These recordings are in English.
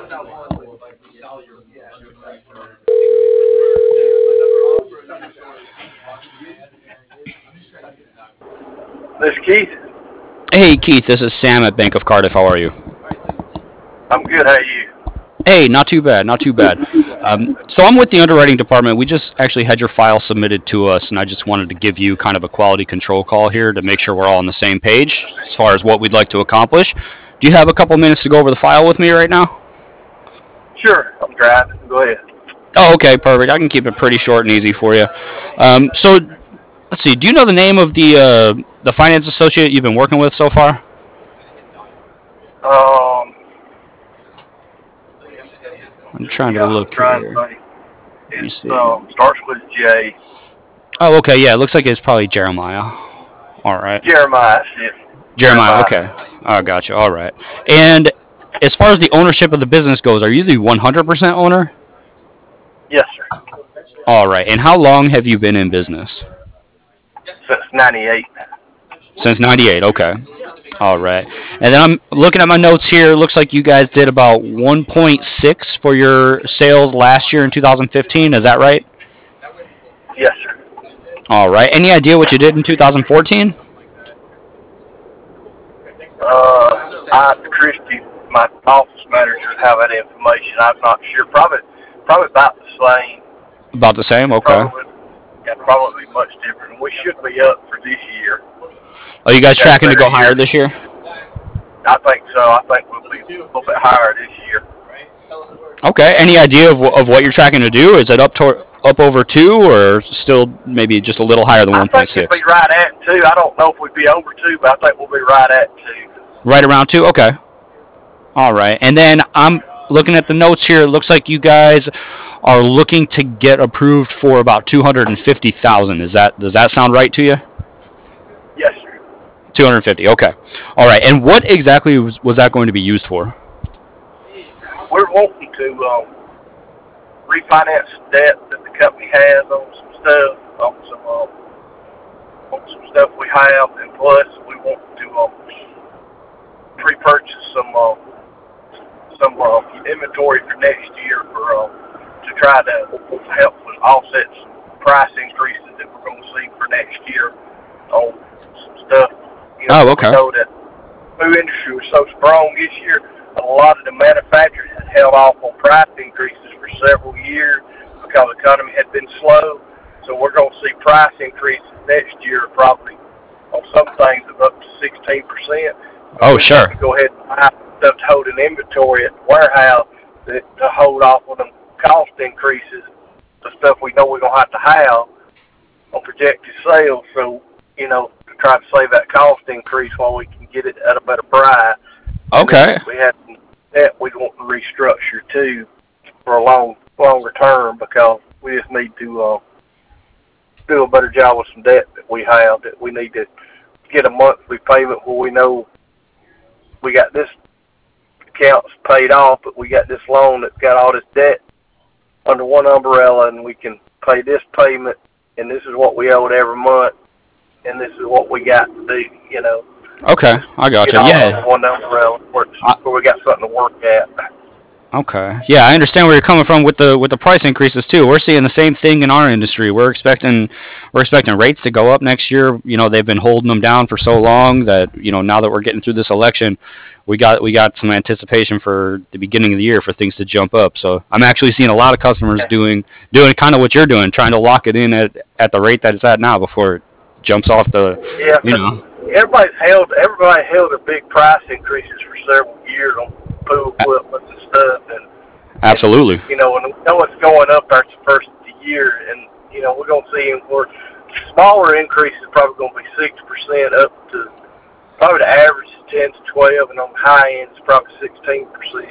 This is Keith. Hey Keith, this is Sam at Bank of Cardiff. How are you? I'm good. How are you? Hey, not too bad, not too bad. So I'm with the underwriting department. We just actually had your file submitted to us, and I just wanted to give you kind of a quality control call here to make sure we're all on the same page as far as what we'd like to accomplish. Do you have a couple minutes to go over the file with me right now? Sure. I'm driving. Go ahead. Oh, okay, perfect. I can keep it pretty short and easy for you. So let's see. Do you know the name of the finance associate you've been working with so far? Um, I'm trying to yeah, I'm look trying here. to think. Let me It see. starts with J. Oh, okay. Yeah, it looks like it's probably Jeremiah. All right. Jeremiah. Shit. Jeremiah, okay. Jeremiah. I gotcha. All right. And as far as the ownership of the business goes, are you the 100% owner? Yes, sir. All right. And how long have you been in business? Since '98. Since 98. Okay. All right. And then I'm looking at my notes here. It looks like you guys did about 1.6 for your sales last year in 2015. Is that right? Yes, sir. All right. Any idea what you did in 2014? Christy, my office manager, have that information. I'm not sure. Probably about the same. About the same. Okay. Probably much different. We should be up for this year. Are you guys Got a tracking to better go higher year. this year? I think so. I think we'll be a little bit higher this year. Okay. Any idea of what you're tracking to do? Is it up over 2 or still maybe just a little higher than I think it'd be 1.6? right at 2. I don't know if we'd be over 2, but I think we'll be right at 2. Right around 2? Okay. All right. And then I'm looking at the notes here. It looks like you guys are looking to get approved for about 250,000. Does that sound right to you? Yes, sir. 250. Okay. All right. And what exactly was that going to be used for? We're wanting to refinance some debt that the company has on some stuff, on some stuff we have, and plus we want to pre-purchase some inventory for next year to try to help us offset some price increases that we're going to see for next year on some stuff. Oh, okay. We know that the food industry was so strong this year. A lot of the manufacturers had held off on price increases for several years because the economy had been slow. So we're going to see price increases next year, probably on some things of up to 16%. Oh, We sure. have to go ahead and buy stuff to hold an inventory at the warehouse to hold off on them cost increases, the stuff we know we're going to have on projected sales. So, to try to save that cost increase while we can get it at a better price. Okay. We had some debt we want to restructure too for a longer term because we just need to do a better job with some debt that we have, that we need to get a monthly payment where we know we got this account's paid off, but we got this loan that's got all this debt under one umbrella, and we can pay this payment, and this is what we owed every month, and this is what we got to do, Okay. I gotcha. get all Yeah. under one umbrella where we got something to work at. Okay. Yeah, I understand where you're coming from with the price increases too. We're seeing the same thing in our industry. We're expecting rates to go up next year. They've been holding them down for so long that now that we're getting through this election, we got some anticipation for the beginning of the year for things to jump up. So I'm actually seeing a lot of customers doing kind of what you're doing, trying to lock it in at the rate that it's at now before it jumps off the. Yeah, everybody held their big price increases for several years on pool equipment and stuff, and Absolutely. and we know it's going up after the first of the year, and we're going to see where smaller increases probably going to be 6% up to probably the average is 10 to 12, and on the high end it's probably 16%.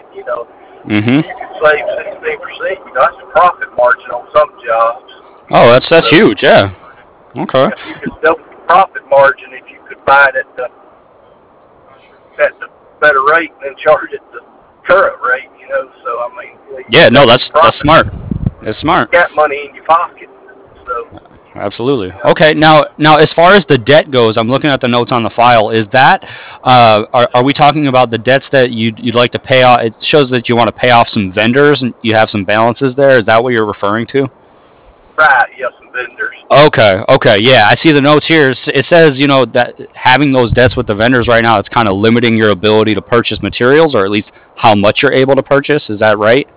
Mhm. You can save 16%. That's a profit margin on some jobs. Oh, that's huge. Yeah. Okay. You could double the profit margin if you could buy it at the better rate and then charge it the current rate. So Yeah. No, that's smart. That's smart. You got money in your pocket. So absolutely. Okay, now as far as the debt goes, I'm looking at the notes on the file. Is that are we talking about the debts that you'd like to pay off? It shows that you want to pay off some vendors and you have some balances there. Is that what you're referring to? Right, yes, some vendors. Okay, okay, yeah, I see the notes here. It says, that having those debts with the vendors right now, it's kind of limiting your ability to purchase materials, or at least how much you're able to purchase. Is that right?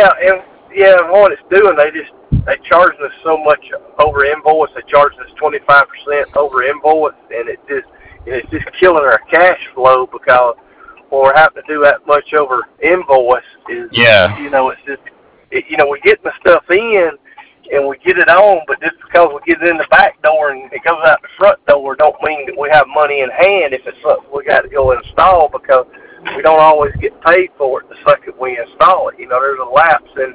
And what it's doing, they charging us so much over invoice. They charging us 25% over invoice, and it's just killing our cash flow because when we're having to do that much over invoice is Yeah. it's just we're getting the stuff in and we get it on, but just because we get it in the back door and it goes out the front door don't mean that we have money in hand if it's something we got to go install because we don't always get paid for it the second we install it. There's a lapse in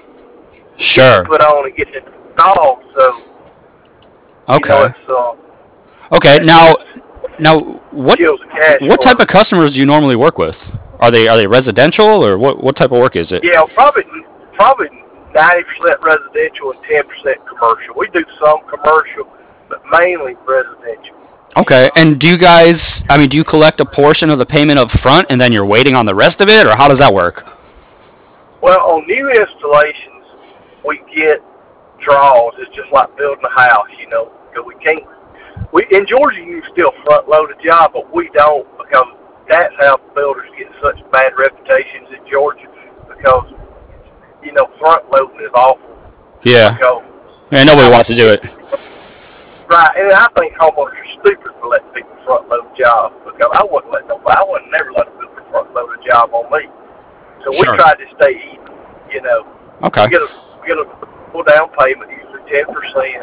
Sure. put on and get it installed. So Okay. it's Okay. Now, what kills the cash what flow. type of customers do you normally work with? Are they residential, or what type of work is it? Yeah, probably 90% residential and 10% commercial. We do some commercial, but mainly residential. Okay. And do you collect a portion of the payment up front and then you're waiting on the rest of it, or how does that work? Well, on new installations, we get draws. It's just like building a house, because we can't. In Georgia, you can still front load a job, but we don't because that's how builders get such bad reputations in Georgia because front loading is awful. Yeah. Because, Yeah, nobody wants to do it. right, and I think homeowners are stupid for letting people front load jobs because I wouldn't never let a builder front load a job on me. So we Sure. try to stay even. Okay. We get a full down payment, usually 10%,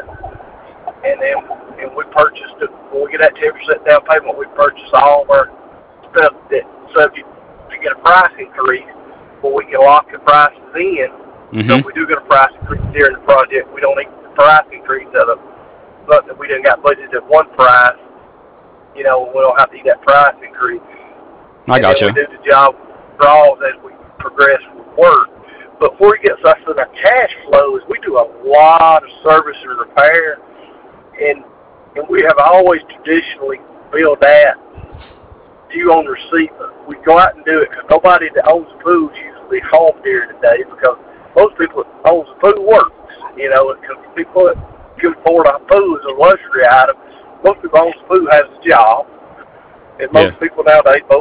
and we purchased it. When we get that 10% down payment, we purchase all of our stuff that's subject to get a price increase, where we can lock the prices in. So if we do get a price increase during the project, we don't need the price increase out of something that we didn't got budgeted at one price. We don't have to eat that price increase. I got you. And then we do the job draws as we progress with work. But before it gets us in our cash flows, we do a lot of service and repair, and we have always traditionally billed that due on receipt. We go out and do it because nobody that owns the pool is usually home during the day because most people that owns the pool works. Because people that can afford a pool as a luxury item, most people that owns the pool has a job, and most people nowadays both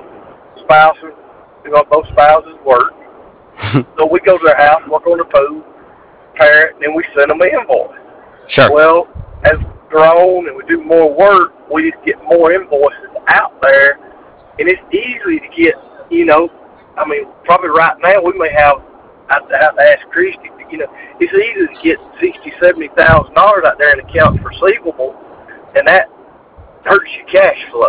spouses work. So we go to their house, work on the pool, repair it, and then we send them an invoice. Sure. Well, as we grow and we do more work, we just get more invoices out there, and it's easy to get, probably right now we may have, I have to ask Christy, it's easy to get $60,000-$70,000 out there in accounts receivable, and that hurts your cash flow,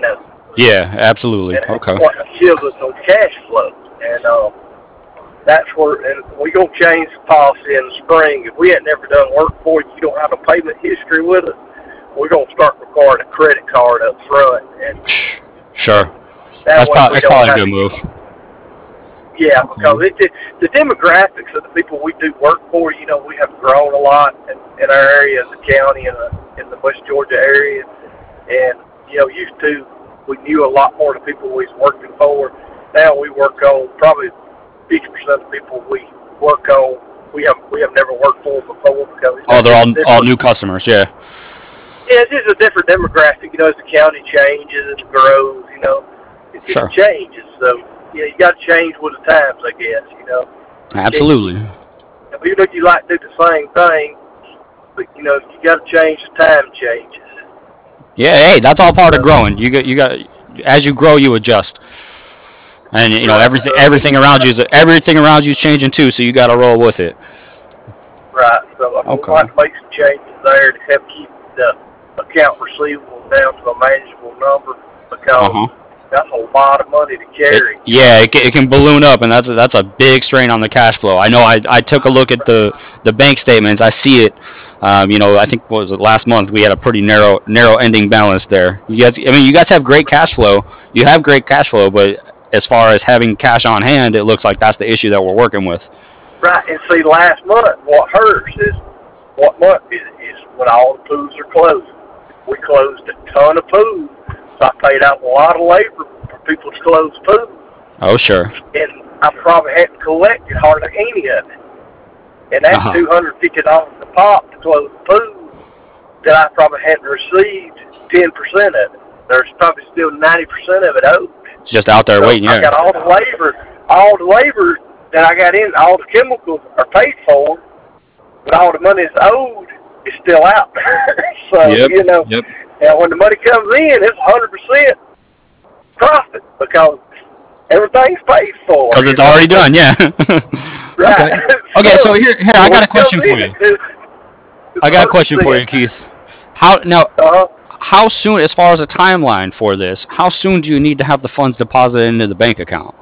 Yeah, absolutely. And Okay. what kills us on cash flow. And that's where, and we're going to change the policy in the spring. If we hadn't ever done work for you, you don't have a payment history with us, we're going to start requiring a credit card up front. And Sure. that's Probably a good move. Yeah, because the demographics of the people we do work for, we have grown a lot in our area, in the county, in the West Georgia area. And, used to, we knew a lot more of the people we was working for. Now we work on probably 50% of the people we work on. We have never worked for before because They're all new customers. Yeah. Yeah, it's just a different demographic. As the county changes and grows, it Sure. changes. So you got to change with the times, I guess. Absolutely. Even if you like to do the same thing, but you got to change the time changes. Yeah. Hey, that's all part of growing. You got as you grow, you adjust. And everything around you is changing too, so you got to roll with it. Right. So we'll have to make some changes there to help keep the account receivable down to a manageable number because that's a lot of money to carry. It can balloon up, and that's a big strain on the cash flow. I know. I took a look at the bank statements. I see it. I think what was it last month? We had a pretty narrow ending balance there. You guys have great cash flow. You have great cash flow, but as far as having cash on hand, it looks like that's the issue that we're working with. Right, and see, last month, what hurts is what month is it? It's when all the pools are closed. We closed a ton of pools, so I paid out a lot of labor for people to close pools. Oh, sure. And I probably hadn't collected hardly any of it. And that's $250 a pop to close the pool that I probably hadn't received 10% of it. There's probably still 90% of it owed. It's just out there waiting, yeah. I got all the labor that I got in, all the chemicals are paid for, but all the money that's owed is still out there. So, you know, and when the money comes in, it's 100% profit because everything's paid for. Because it's already done, yeah. Right. Okay, so here I got a question for you. I got a question for you, Keith. How soon, as far as a timeline for this, how soon do you need to have the funds deposited into the bank account?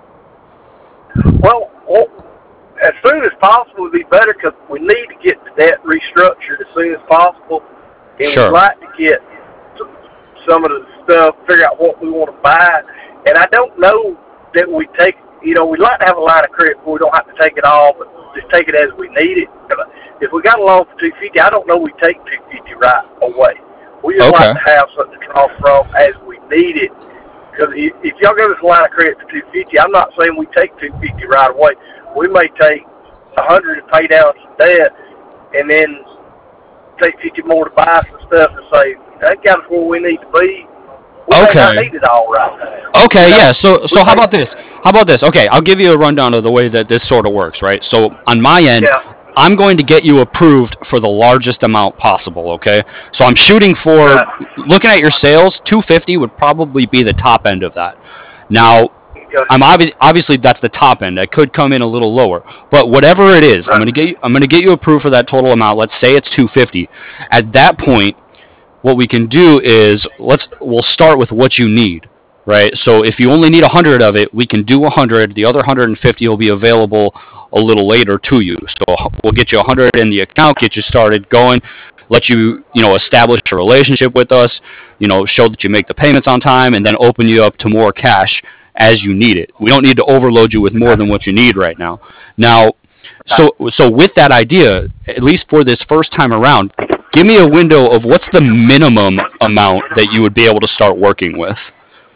Well, as soon as possible would be better because we need to get the debt restructured as soon as possible. And Sure. we'd like to get some of the stuff, figure out what we want to buy. And I don't know that we take, you know, we'd like to have a line of credit where we don't have to take it all, but just take it as we need it. If we got a loan for $250, I don't know we take $250 right away. We just like to have something to draw from as we need it. Because if y'all give us a line of credit for $250, I'm not saying we take $250 right away. We may take $100 to pay down some debt, and then take $50 more to buy some stuff and say that got us where we need to be. We may not need it all right now. Okay, yeah. So how about this? Okay, I'll give you a rundown of the way that this sort of works, right? So on my end, I'm going to get you approved for the largest amount possible, okay? So I'm shooting for, looking at your sales, $250 would probably be the top end of that. Now, I'm obviously that's the top end. I could come in a little lower, but whatever it is, I'm gonna get you approved for that total amount. Let's say it's $250. At that point, what we can do is we'll start with what you need, right? So if you only need 100 of it, we can do 100. The other 150 will be available a little later to you. So we'll get you 100 in the account, get you started going, let you, establish a relationship with us, show that you make the payments on time, and then open you up to more cash as you need it. We don't need to overload you with more than what you need right now. Now, so with that idea, at least for this first time around, give me a window of what's the minimum amount that you would be able to start working with.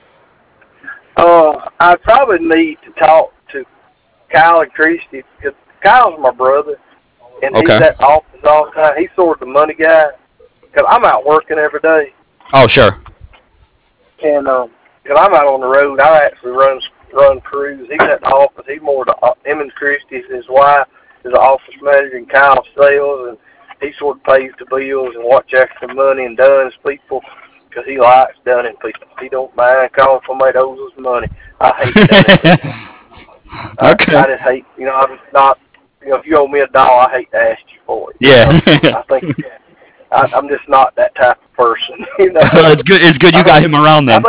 I probably need to talk to Kyle and Christy because Kyle's my brother, and he's at the office all the time. He's sort of the money guy because I'm out working every day. Oh, sure. And because I'm out on the road, I actually run crews. He's at the office. He's more him and Christy, his wife, is the office manager, and Kyle sales, and he sort of pays the bills and watch extra money and duns people because he likes dunning people. He don't mind calling somebody owes us money. I hate that. Okay. I just hate, I'm just not, if you owe me $1, I hate to ask you for it. Yeah. I think I'm just not that type of person. It's good you got him around then.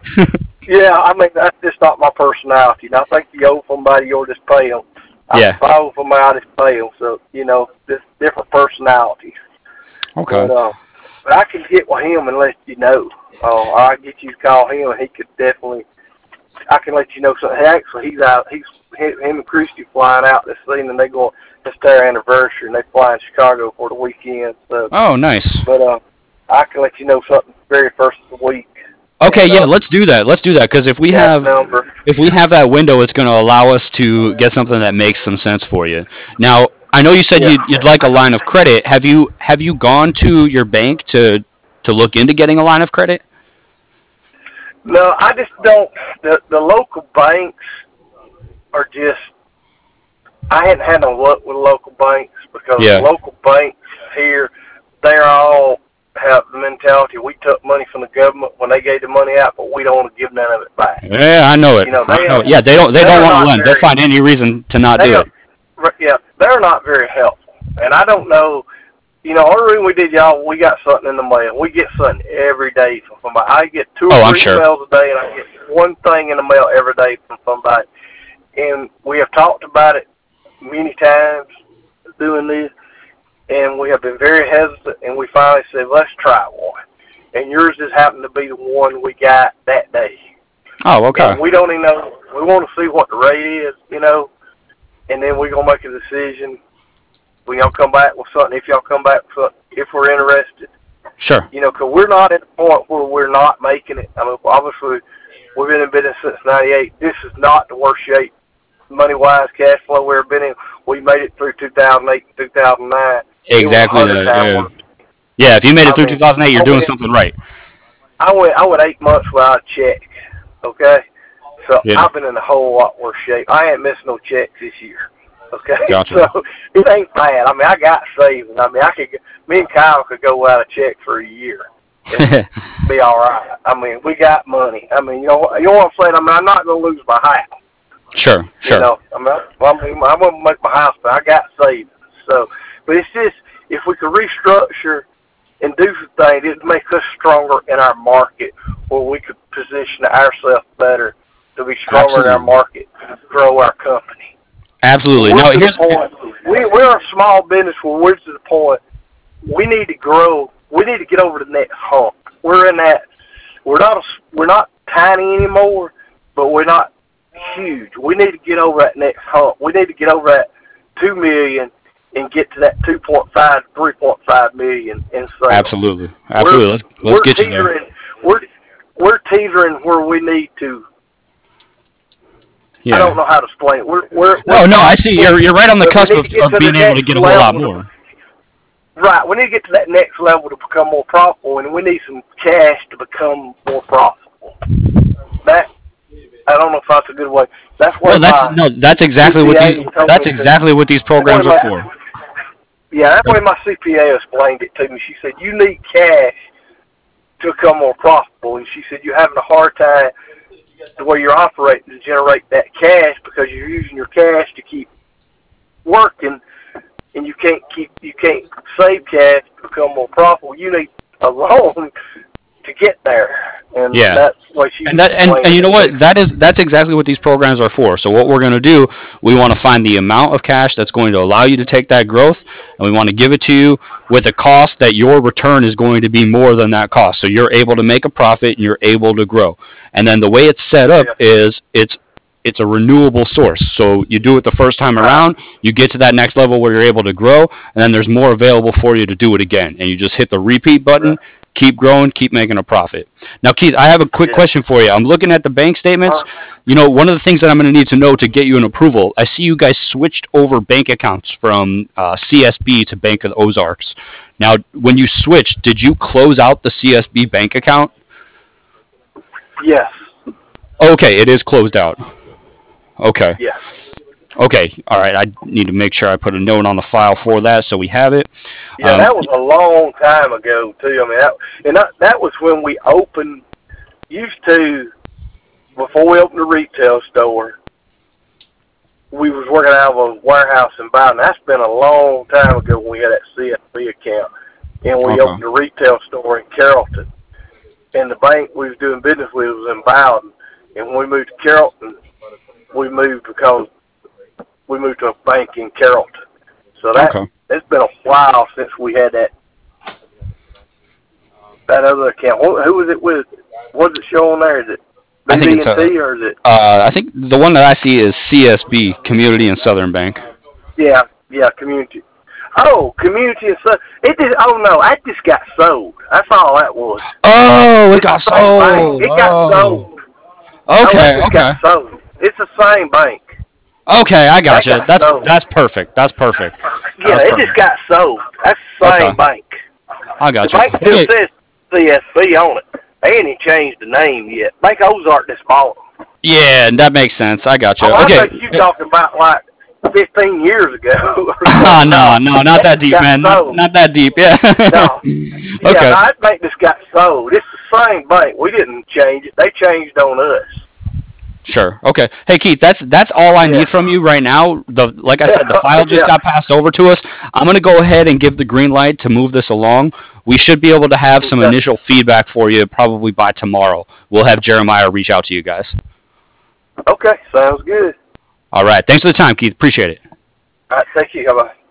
That's just not my personality. And I think if you owe somebody, you'll just pay them. If I owe somebody, I just pay them. So, just different personalities. Okay. But I can get with him and let you know. I can get you to call him, and he could definitely. I can let you know something. Actually, he's out. Him and Christy flying out this evening. They go. It's their anniversary, and they fly in Chicago for the weekend. So. Oh, nice. But I can let you know something very first of the week. Okay, let's do that. Because if we have that window, it's going to allow us to get something that makes some sense for you. Now, I know you said you'd like a line of credit. Have you gone to your bank to look into getting a line of credit? No, I just don't. The local banks are just. I hadn't had no luck with local banks because the local banks here, they're all have the mentality we took money from the government when they gave the money out, but we don't want to give none of it back. Yeah, I know it. Yeah, they don't want to lend. They'll find any reason to not do it. Yeah, they're not very helpful, and I don't know. Only reason we did we got something in the mail. We get something every day from somebody. I get 2 or 3 emails a day, and I get one thing in the mail every day from somebody. And we have talked about it many times doing this, and we have been very hesitant, and we finally said, let's try one. And yours just happened to be the one we got that day. Oh, okay. And we don't even know. We want to see what the rate is, and then we're going to make a decision when y'all come back with something, if y'all come back with something, if we're interested. Sure. You know, because we're not at the point where we're not making it. I mean, obviously, we've been in business since '98. This is not the worst shape, money-wise, cash flow we've ever been in. We made it through 2008 and 2009. Exactly that. Yeah. Yeah. If you made it through 2008, you're doing something right. I went 8 months without a check. Okay, so Yeah. I've been in a whole lot worse shape. I ain't missed no checks this year. Okay, Gotcha. so it ain't bad. I mean, I got savings. I mean, me and Kyle could go without a check for a year and be all right. I mean, we got money. I mean, you know what I'm saying? I mean, I'm not gonna lose my house. Sure. You know, I mean, I'm gonna make my house, but I got savings. So, but it's just if we could restructure and do some things, it'd make us stronger in our market, where we could position ourselves better to be stronger in our market, grow our company. Absolutely. Now, here's the point. We're a small business where we're to the point we need to grow. We need to get over the next hump. We're in that. We're not tiny anymore, but we're not huge. We need to get over that next hump. We need to get over that 2 million and get to that 2.5 to 3.5 million in sales. Absolutely. Let's get you there. We're teetering where we need to. Yeah. I don't know how to explain it. No, I see. You're right on the cusp of being able to get a whole lot more. Right. We need to get to that next level to become more profitable, and we need some cash to become more profitable. I don't know if that's a good way. That's exactly what these programs are for. Yeah, that's the way my CPA explained it to me. She said, you need cash to become more profitable. And she said, you're having a hard time the way you're operating to generate that cash because you're using your cash to keep working, and you can't save cash to become more profitable. You need a loan to get there. And that's what she and you know what? That's exactly what these programs are for. So what we're going to do, we want to find the amount of cash that's going to allow you to take that growth, and we want to give it to you with a cost that your return is going to be more than that cost. So you're able to make a profit and you're able to grow. And then the way it's set up is it's a renewable source. So you do it the first time around, you get to that next level where you're able to grow, and then there's more available for you to do it again. And you just hit the repeat button, keep growing, keep making a profit. Now, Keith, I have a quick question for you. I'm looking at the bank statements. You know, one of the things that I'm going to need to know to get you an approval, I see you guys switched over bank accounts from CSB to Bank of the Ozarks. Now, when you switched, did you close out the CSB bank account? Yes. Okay, it is closed out. Okay. Yeah. Okay. All right. I need to make sure I put a note on the file for that so we have it. Yeah, that was a long time ago too. I mean, that was when we opened. Used to, before we opened the retail store, we was working out of a warehouse in Bowden. That's been a long time ago when we had that CSB account, and we opened a retail store in Carrollton. And the bank we was doing business with was in Bowden. And when we moved to Carrollton, we moved because we moved to a bank in Carrollton. So it's been a while since we had that other account. Who was it with? What does it show on there? Is it BB&T or is it? I think the one that I see is CSB, Community and Southern Bank. Yeah, Community. Oh, Community and Southern. That just got sold. That's all that was. Oh, it got sold. It got sold. Okay. Got sold. It's the same bank. Okay, I got you. That's perfect. That's perfect. Yeah, it just got sold. That's the same bank. I got you. The bank still says CSB on it. They ain't even changed the name yet. Bank Ozark just bought them. Yeah, that makes sense. I got you. I think you talking about like 15 years ago. No, not that deep, man. Not that deep. Yeah. No. Okay. Yeah, I think this got sold. It's the same bank. We didn't change it. They changed on us. Sure. Okay. Hey, Keith, that's all I need from you right now. Like I said, the file just got passed over to us. I'm going to go ahead and give the green light to move this along. We should be able to have some initial feedback for you probably by tomorrow. We'll have Jeremiah reach out to you guys. Okay. Sounds good. All right. Thanks for the time, Keith. Appreciate it. All right. Thank you. Bye-bye.